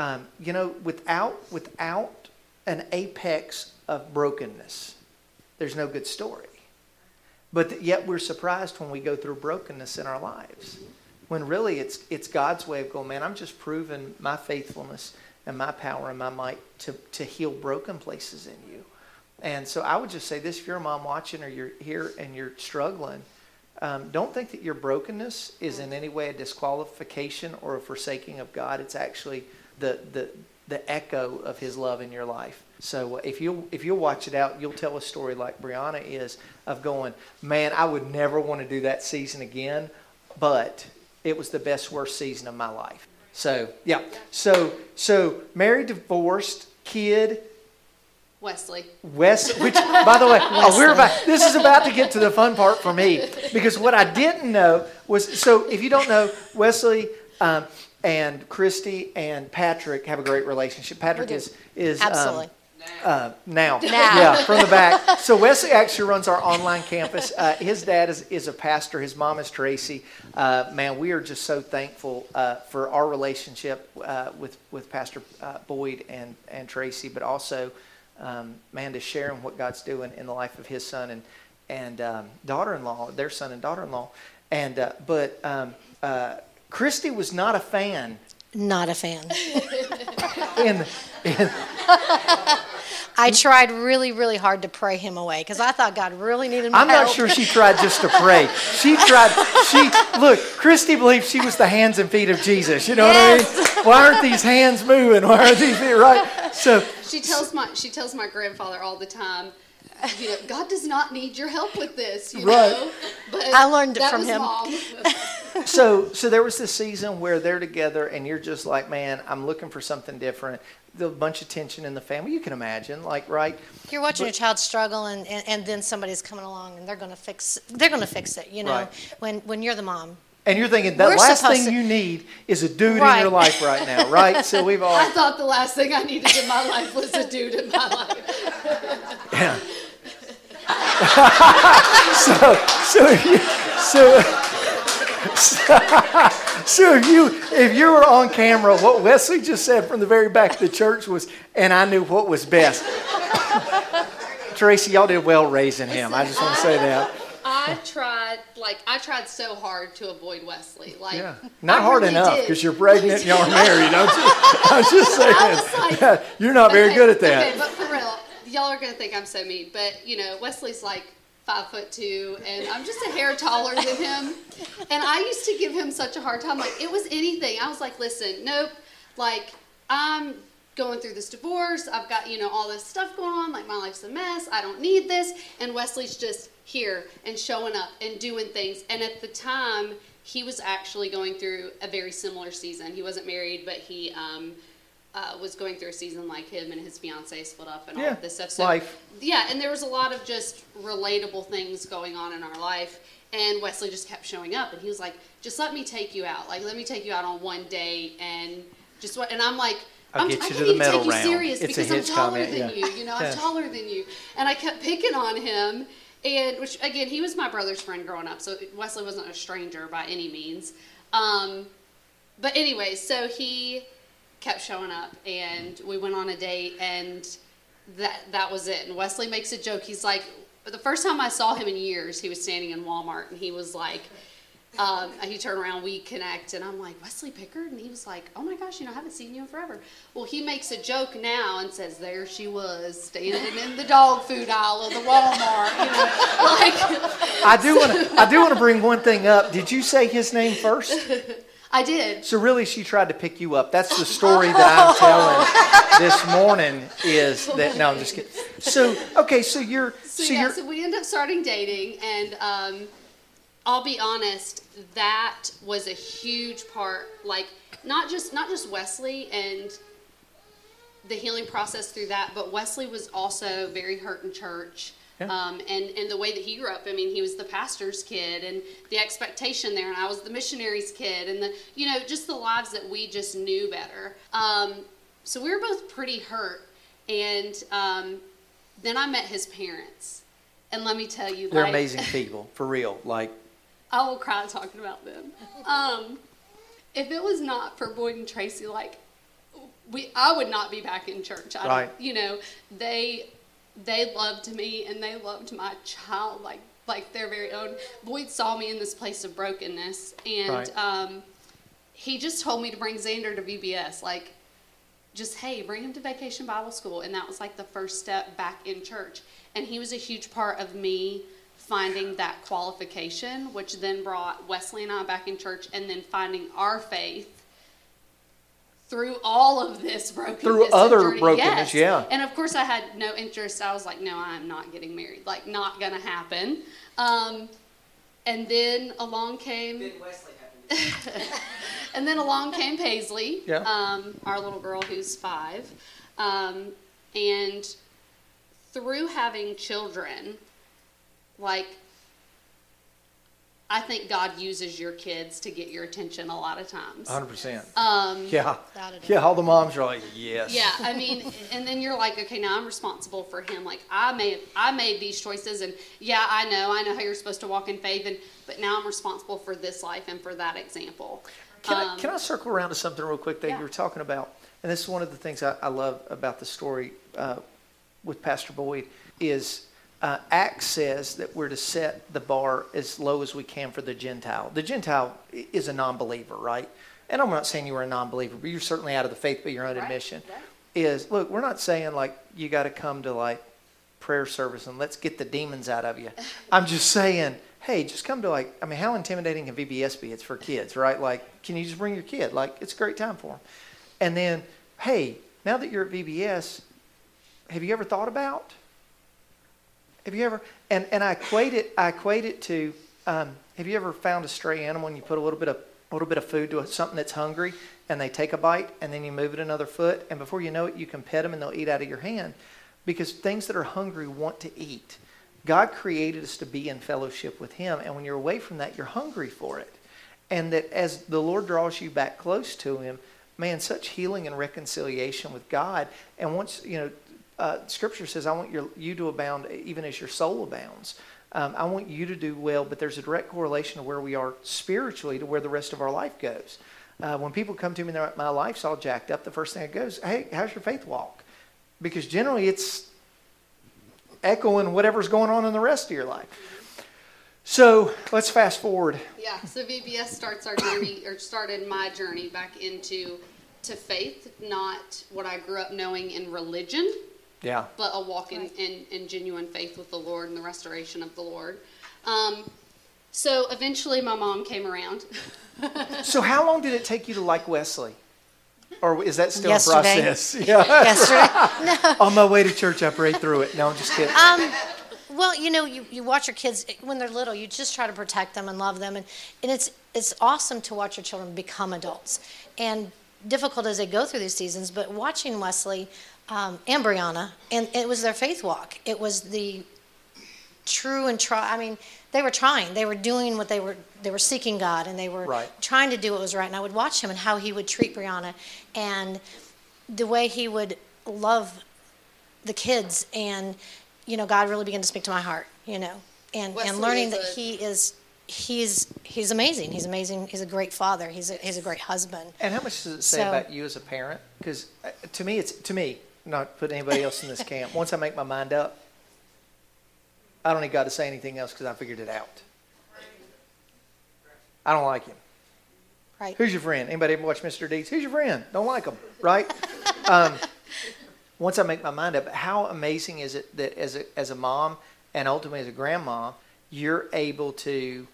without an apex of brokenness, there's no good story. But yet we're surprised when we go through brokenness in our lives. When really it's God's way of going, man, I'm just proving my faithfulness and my power and my might to heal broken places in you. And so I would just say this, if you're a mom watching or you're here and you're struggling, don't think that your brokenness is in any way a disqualification or a forsaking of God. It's actually the echo of his love in your life. So if you'll watch it out, you'll tell a story like Brianna is of going, man, I would never want to do that season again, but it was the best, worst season of my life. So, yeah. So married, divorced, kid. Wesley, which, by the way, this is about to get to the fun part for me, because what I didn't know was, so if you don't know, Wesley and Christy and Patrick have a great relationship. Patrick is absolutely. Now. Yeah, from the back. So Wesley actually runs our online campus. His dad is a pastor. His mom is Tracy. Man, we are just so thankful for our relationship with Pastor Boyd and Tracy, but also man, to sharing what God's doing in the life of his son and daughter-in-law, their son and daughter-in-law. But Christy was not a fan. Not a fan. in I tried really, really hard to pray him away because I thought God really needed my I'm help. not sure she tried just to pray. Look, Christy believed she was the hands and feet of Jesus. You know what I mean? Why aren't these hands moving? Why aren't these feet right? So She tells my grandfather all the time, God does not need your help with this, Right. know. But I learned it that from was him. Mom. So there was this season where they're together and you're just like, man, I'm looking for something different. The bunch of tension in the family, you can imagine, like, right? You're watching your child struggle, and then somebody's coming along, and they're gonna fix it. You know, Right. when you're the mom. And you're thinking the We're last supposed thing to- you need is a dude in Right. your life right now, right? So we've all I thought the last thing I needed in my life was a dude in my life. yeah. So if you were on camera, what Wesley just said from the very back of the church was, and I knew what was best. Tracy, y'all did well raising him. I just want to say that. I tried so hard to avoid Wesley. Like, Yeah, not I hard really enough did. because you're pregnant and y'all are married. I'm just saying. I was like, you're not very good at that. Okay, but for real, y'all are gonna think I'm so mean. But Wesley's like 5'2", and I'm just a hair taller than him. And I used to give him such a hard time. Like, it was anything. I was like, listen, nope. Like, I'm going through this divorce. I've got, all this stuff going on. Like, my life's a mess. I don't need this. And Wesley's just here and showing up and doing things. And at the time, he was actually going through a very similar season. He wasn't married, but he was going through a season like him and his fiance split up and all of this stuff. So, life. Yeah, and there was a lot of just relatable things going on in our life. And Wesley just kept showing up, and he was like, "Just let me take you out. Like, let me take you out on one date, and just what." And I'm like, I'll I get you can't to the even middle take you round. serious It's a because I'm Hitch taller comment, than yeah. you. I'm taller than you. And I kept picking on him, and which again, he was my brother's friend growing up, so Wesley wasn't a stranger by any means. But anyway, so he kept showing up, and we went on a date, and that was it. And Wesley makes a joke. He's like, the first time I saw him in years, he was standing in Walmart, and he was like, he turned around, we connect, and I'm like, Wesley Pickard? And he was like, oh my gosh, I haven't seen you in forever. Well, he makes a joke now and says, there she was, standing in the dog food aisle of the Walmart. I do want to bring one thing up. Did you say his name first? I did. So really, she tried to pick you up. That's the story that I'm telling this morning. Is that no? I'm just kidding. So okay, so you're So we end up starting dating, and I'll be honest, that was a huge part. Like not just Wesley and the healing process through that, but Wesley was also very hurt in church. Yeah. And the way that he grew up, I mean, he was the pastor's kid and the expectation there, and I was the missionary's kid, and just the lives that we just knew better. So we were both pretty hurt, and then I met his parents, and let me tell you, they're amazing people, for real. Like, I will cry talking about them. If it was not for Boyd and Tracy, I would not be back in church. Right. They loved me, and they loved my child like their very own. Boyd saw me in this place of brokenness, and he just told me to bring Xander to VBS. Hey, bring him to Vacation Bible School. And that was the first step back in church. And he was a huge part of me finding that qualification, which then brought Wesley and I back in church, and then finding our faith through all of this brokenness. Through other journey. brokenness, yes. yeah. And of course I had no interest. I was like, no, I'm not getting married. Not gonna happen. And then along came... and then along came Paisley, our little girl who's 5. And through having children, I think God uses your kids to get your attention a lot of times. 100%. Yeah, all the moms are like, yes. Yeah, I mean, and then you're like, okay, now I'm responsible for him. I made these choices, and yeah, I know how you're supposed to walk in faith, but now I'm responsible for this life and for that example. Can I circle around to something real quick that Yeah. you were talking about? And this is one of the things I love about the story. with Pastor Boyd is Acts says that we're to set the bar as low as we can for the Gentile. The Gentile is a non-believer, right? And I'm not saying you were a non-believer, but you're certainly out of the faith by your own admission. Right. Look, we're not saying like you got to come to like prayer service and let's get the demons out of you. I'm just saying, hey, just come to like, I mean, how intimidating can VBS be? It's for kids, right? Like, can you just bring your kid? Like, it's a great time for them. And then, hey, now that you're at VBS, have you ever thought about? Have you ever? And I equate it to. Have you ever found a stray animal and you put a little bit of food to something that's hungry and they take a bite and then you move it another foot and before you know it you can pet them and they'll eat out of your hand because things that are hungry want to eat. God created us to be in fellowship with Him, and when you're away from that, you're hungry for it. And that as the Lord draws you back close to Him, man, such healing and reconciliation with God. And once Scripture says, I want you to abound even as your soul abounds. I want you to do well, but there's a direct correlation to where we are spiritually to where the rest of our life goes. When people come to me and they're like, my life's all jacked up, the first thing that goes, hey, how's your faith walk? Because generally it's echoing whatever's going on in the rest of your life. So let's fast forward. Yeah, so VBS started my journey back into faith, not what I grew up knowing in religion. Yeah. But a walk in genuine faith with the Lord and the restoration of the Lord. So eventually my mom came around. So how long did it take you to like Wesley? Or is that still Yesterday. a process? Yeah. Yesterday. No. On my way to church, I prayed through it. No, I'm just kidding. Well, you watch your kids when they're little. You just try to protect them and love them, and it's awesome to watch your children become adults. And difficult as they go through these seasons, but watching Wesley and Brianna, and it was their faith walk. It was the true and try. I mean, they were trying. They were doing what they were seeking God, and they were trying to do what was right. And I would watch him and how he would treat Brianna, and the way he would love the kids, and God really began to speak to my heart, and learning that he's amazing. He's amazing. He's a great father. He's a great husband. And how much does it say about you as a parent? Because to me, not putting anybody else in this camp. Once I make my mind up, I don't need God to say anything else because I figured it out. I don't like him. Right. Who's your friend? Anybody ever watch Mr. Deeds? Who's your friend? Don't like him, right? Once I make my mind up, how amazing is it that as a mom and ultimately as a grandma, you're able to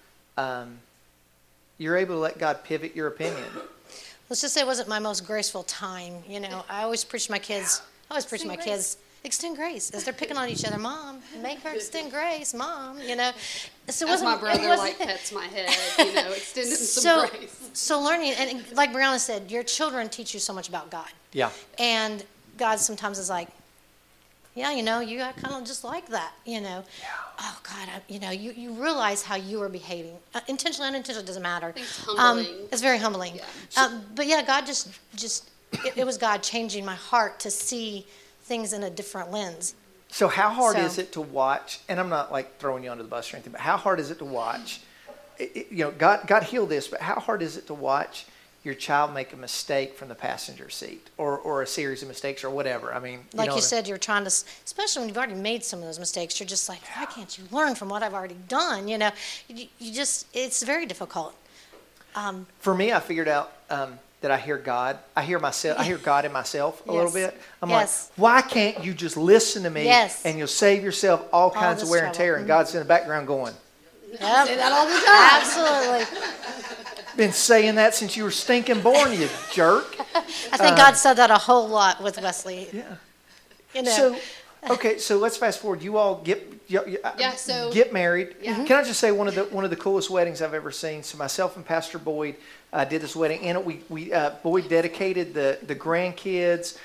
let God pivot your opinion. Let's just say it wasn't my most graceful time. I always preach to my kids. Extend grace as they're picking on each other. Mom, make her extend grace, Mom. So as my brother pets my head, extending some grace. So learning, and like Brianna said, your children teach you so much about God. Yeah. And God sometimes is like, yeah, you got kind of just like that, Yeah. Oh God, you realize how you are behaving, intentionally, unintentionally, doesn't matter. It's humbling. It's very humbling. Yeah. But yeah, God just it was God changing my heart to see things in a different lens. So how hard is it to watch? And I'm not like throwing you under the bus or anything, but how hard is it to watch? God healed this, but how hard is it to watch your child make a mistake from the passenger seat or a series of mistakes or whatever? I mean, like you said, you're trying to, especially when you've already made some of those mistakes, you're just like, why can't you learn from what I've already done? It's very difficult. For me, I figured out that I hear God. I hear God in myself a little bit. I'm like, why can't you just listen to me and you'll save yourself all kinds of wear and tear? And God's in the background going, yep. I say that all the time. Absolutely. Been saying that since you were stinking born, you jerk. I think God said that a whole lot with Wesley. Yeah. So let's fast forward. You all get married. Yeah. Can I just say one of the coolest weddings I've ever seen? So myself and Pastor Boyd did this wedding, and Boyd dedicated the grandkids.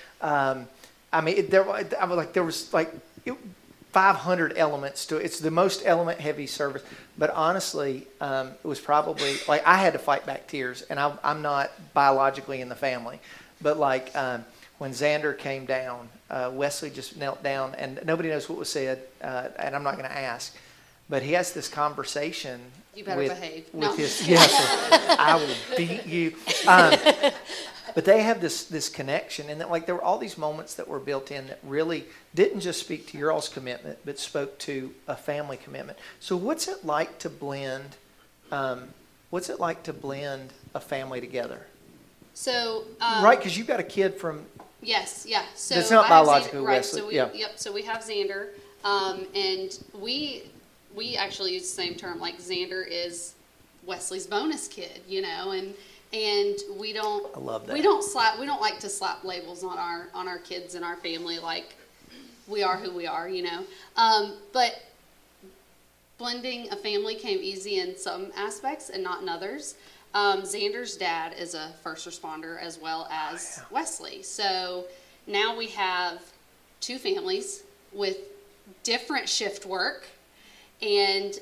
There was 500 elements to it. It's the most element heavy service, but honestly, it was probably like I had to fight back tears, and I'm not biologically in the family, but when Xander came down, Wesley just knelt down, and nobody knows what was said, and I'm not going to ask, but he has this conversation. You better behave. With his, yes, I will beat you. But they have this connection, and that, like, there were all these moments that were built in that really didn't just speak to your all's commitment, but spoke to a family commitment. So what's it like to blend? What's it like to blend a family together? So Right, because you've got a kid from. Yes, yeah. So That's not I have biological, Xander, right? Wesley. So Yeah. Yep. So we have Xander, and we actually use the same term. Like Xander is Wesley's bonus kid, you know, and we don't. I love that. We don't like to slap labels on our kids and our family. Like we are who we are, you know. But blending a family came easy in some aspects and not in others. Xander's dad is a first responder as well as Wesley. So now we have two families with different shift work, and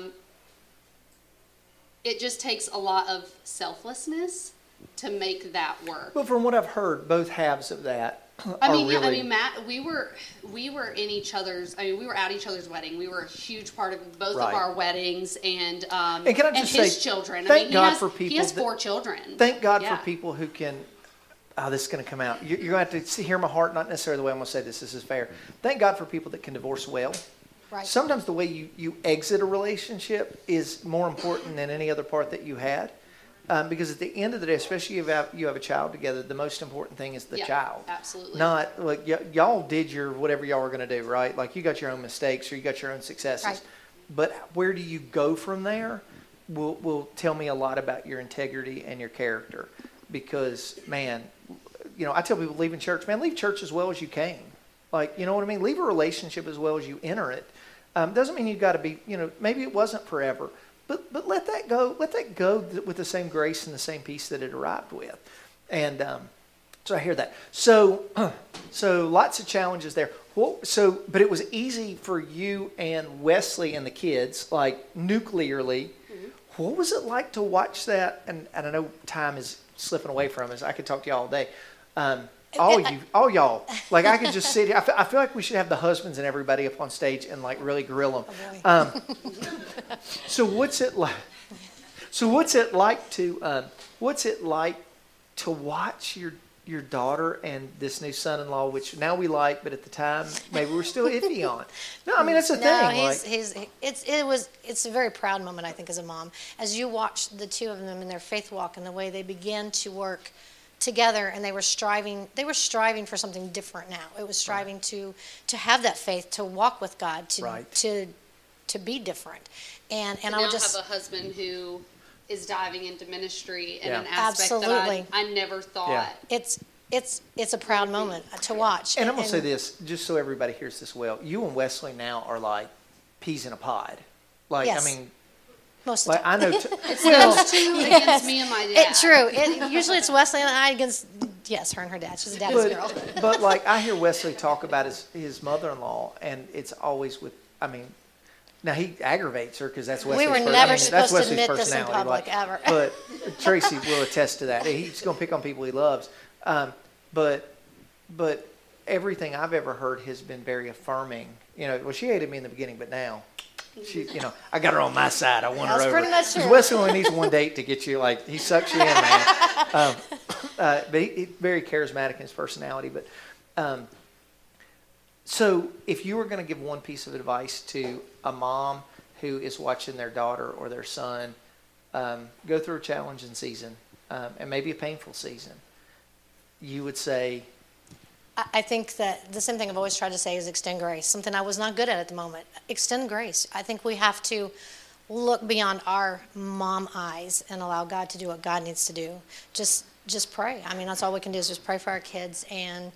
it just takes a lot of selflessness to make that work. But from what I've heard, both halves of that I are mean, really. yeah, I mean, Matt, we were in each other's. I mean, we were at each other's wedding. We were a huge part of both Right. of our weddings, and can I just his say, children. thank I mean, God he for has, people he has that- 4 children. Thank God Yeah. for people who can. Oh, this is going to come out. You're going to have to hear my heart, not necessarily the way I'm going to say this. This is fair. Thank God for people that can divorce well. Right. Sometimes the way you exit a relationship is more important than any other part that you had. Because at the end of the day, especially if you have a child together, the most important thing is the Yeah, child. absolutely. Not like y'all did your whatever y'all were going to do, right? Like you got your own mistakes or you got your own successes. Right. But where do you go from there will tell me a lot about your integrity and your character. Because, man, you know, I tell people leaving church, man, leave church as well as you came. Like, you know what I mean? Leave a relationship as well as you enter it. Doesn't mean you've got to be, you know, maybe it wasn't forever. But let that go. Let that go with the same grace and the same peace that it arrived with. And so I hear that. So lots of challenges there. But it was easy for you and Wesley and the kids, like nuclearly. Mm-hmm. What was it like to watch that? And I know time is slipping away from us. I could talk to y'all all day. All y'all. Like I could just sit here. I feel like we should have the husbands and everybody up on stage and like really grill them. So what's it like? What's it like to watch your daughter and this new son-in-law, which now we like, but at the time maybe we're still iffy on. No, I mean that's the thing. It's a very proud moment, I think, as a mom, as you watch the two of them in their faith walk and the way they began to work together, and they were striving for something different now. It was striving to have that faith, to walk with God, to be different. And I now would just have a husband who is diving into ministry in Yeah. an aspect Absolutely. that I never thought. Yeah. it's a proud moment to watch. And I'm going to say this, just so everybody hears this well. You and Wesley now are like peas in a pod. Like, Yes. I mean, most of the like time. I know. It's those two against me and my dad. True. Usually it's Wesley and I against, yes, her and her dad. She's a daddy's girl. But like I hear Wesley talk about his mother-in-law, and it's always with. I mean, now he aggravates her because that's Wesley's. We were person- never I mean, supposed that's to Wesley's admit this in personality, public, like, ever. But Tracy will attest to that. He's going to pick on people he loves. But everything I've ever heard has been very affirming. You know, well, she hated me in the beginning, but now. I got her on my side. I won her That's over. pretty much 'Cause true. Wesley only needs one date to get you, like, he sucks you in, man. But he's very charismatic in his personality. But so if you were going to give one piece of advice to a mom who is watching their daughter or their son go through a challenging season, and maybe a painful season, you would say... I think that the same thing I've always tried to say is extend grace, something I was not good at the moment. Extend grace. I think we have to look beyond our mom eyes and allow God to do what God needs to do. Just pray. I mean, that's all we can do is just pray for our kids and,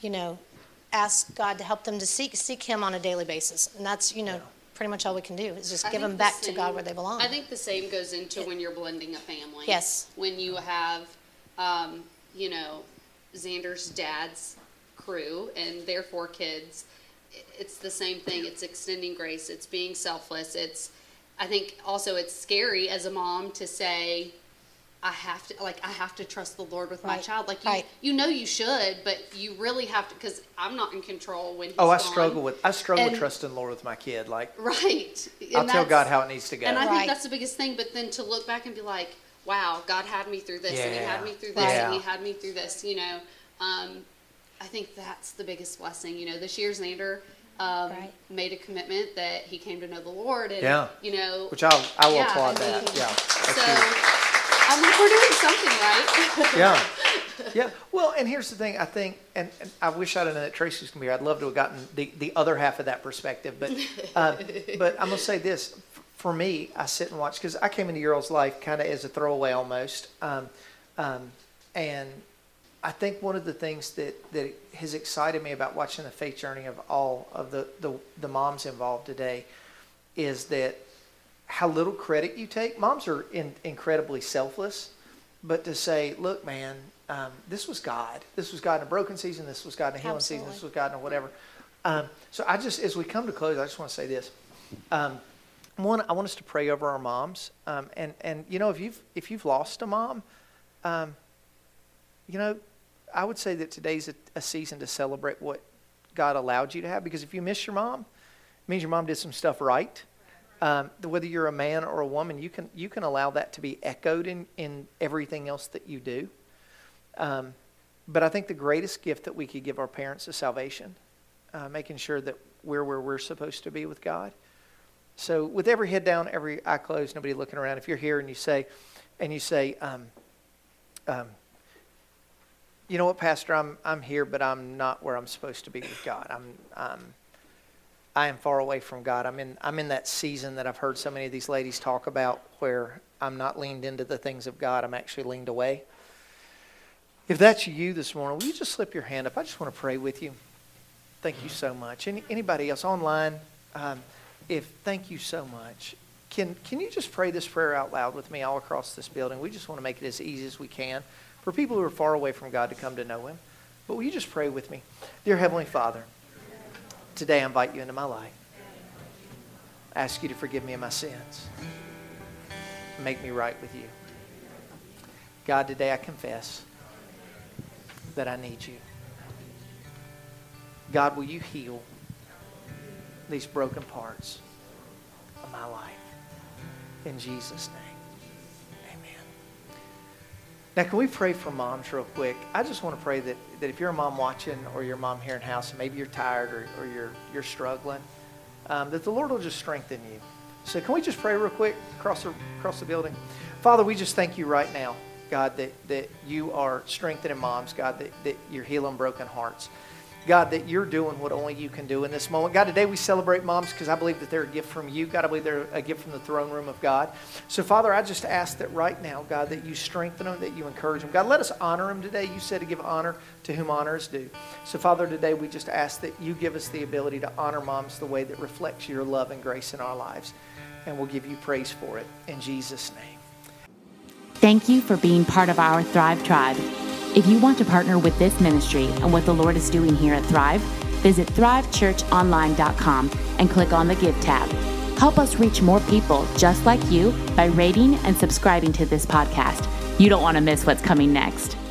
ask God to help them to seek Him on a daily basis. And that's, pretty much all we can do is just give them back to God where they belong. I think the same goes into when you're blending a family. Yes. When you have, Xander's dad's crew and their 4 kids, it's the same thing. It's extending grace. It's being selfless. I think also it's scary as a mom to say, I have to trust the Lord with my child. Like you should, but you really have to, because I'm not in control when he's gone. I struggle with trusting the Lord with my kid. Like, right. I'll tell God how it needs to go. And I think that's the biggest thing. But then to look back and be like, wow, God had me through this, and He had me through this, and He had me through this. I think that's the biggest blessing. This year Xander made a commitment that he came to know the Lord, and which I will applaud that. So I'm like, we're doing something right. Yeah. Well, and here's the thing. I think, and I wish I'd have known that Tracy was going to be here. I'd love to have gotten the other half of that perspective. But but I'm going to say this. For me, I sit and watch, because I came into your all's life kind of as a throwaway almost. And I think one of the things that has excited me about watching the faith journey of all of the moms involved today is that how little credit you take. Moms are incredibly selfless, but to say, look, man, this was God. This was God in a broken season. This was God in a healing season. This was God in a whatever. So as we come to close, I just want to say this. One, I want us to pray over our moms. And if you've lost a mom, I would say that today's a season to celebrate what God allowed you to have. Because if you miss your mom, it means your mom did some stuff right. Whether you're a man or a woman, you can allow that to be echoed in everything else that you do. But I think the greatest gift that we could give our parents is salvation, making sure that we're where we're supposed to be with God. So with every head down, every eye closed, nobody looking around, if you're here and you say, you know what, Pastor, I'm here, but I'm not where I'm supposed to be with God. I am far away from God. I'm in that season that I've heard so many of these ladies talk about, where I'm not leaned into the things of God. I'm actually leaned away. If that's you this morning, will you just slip your hand up? I just want to pray with you. Thank you so much. Anybody else online? Thank you so much. Can you just pray this prayer out loud with me all across this building? We just want to make it as easy as we can for people who are far away from God to come to know Him. But will you just pray with me? Dear Heavenly Father, today I invite you into my life. I ask you to forgive me of my sins. Make me right with you. God, today I confess that I need you. God, will you heal these broken parts of my life? In Jesus' name, amen. Now, can we pray for moms real quick? I just want to pray that if you're a mom watching, or you're a mom here in house, and maybe you're tired or you're struggling, that the Lord will just strengthen you. So can we just pray real quick across the building? Father, we just thank you right now, God, that you are strengthening moms, God, that you're healing broken hearts. God, that you're doing what only you can do in this moment. God, today we celebrate moms because I believe that they're a gift from you. God, I believe they're a gift from the throne room of God. So, Father, I just ask that right now, God, that you strengthen them, that you encourage them. God, let us honor them today. You said to give honor to whom honor is due. So, Father, today we just ask that you give us the ability to honor moms the way that reflects your love and grace in our lives. And we'll give you praise for it. In Jesus' name. Thank you for being part of our Thrive Tribe. If you want to partner with this ministry and what the Lord is doing here at Thrive, visit thrivechurchonline.com and click on the Give tab. Help us reach more people just like you by rating and subscribing to this podcast. You don't want to miss what's coming next.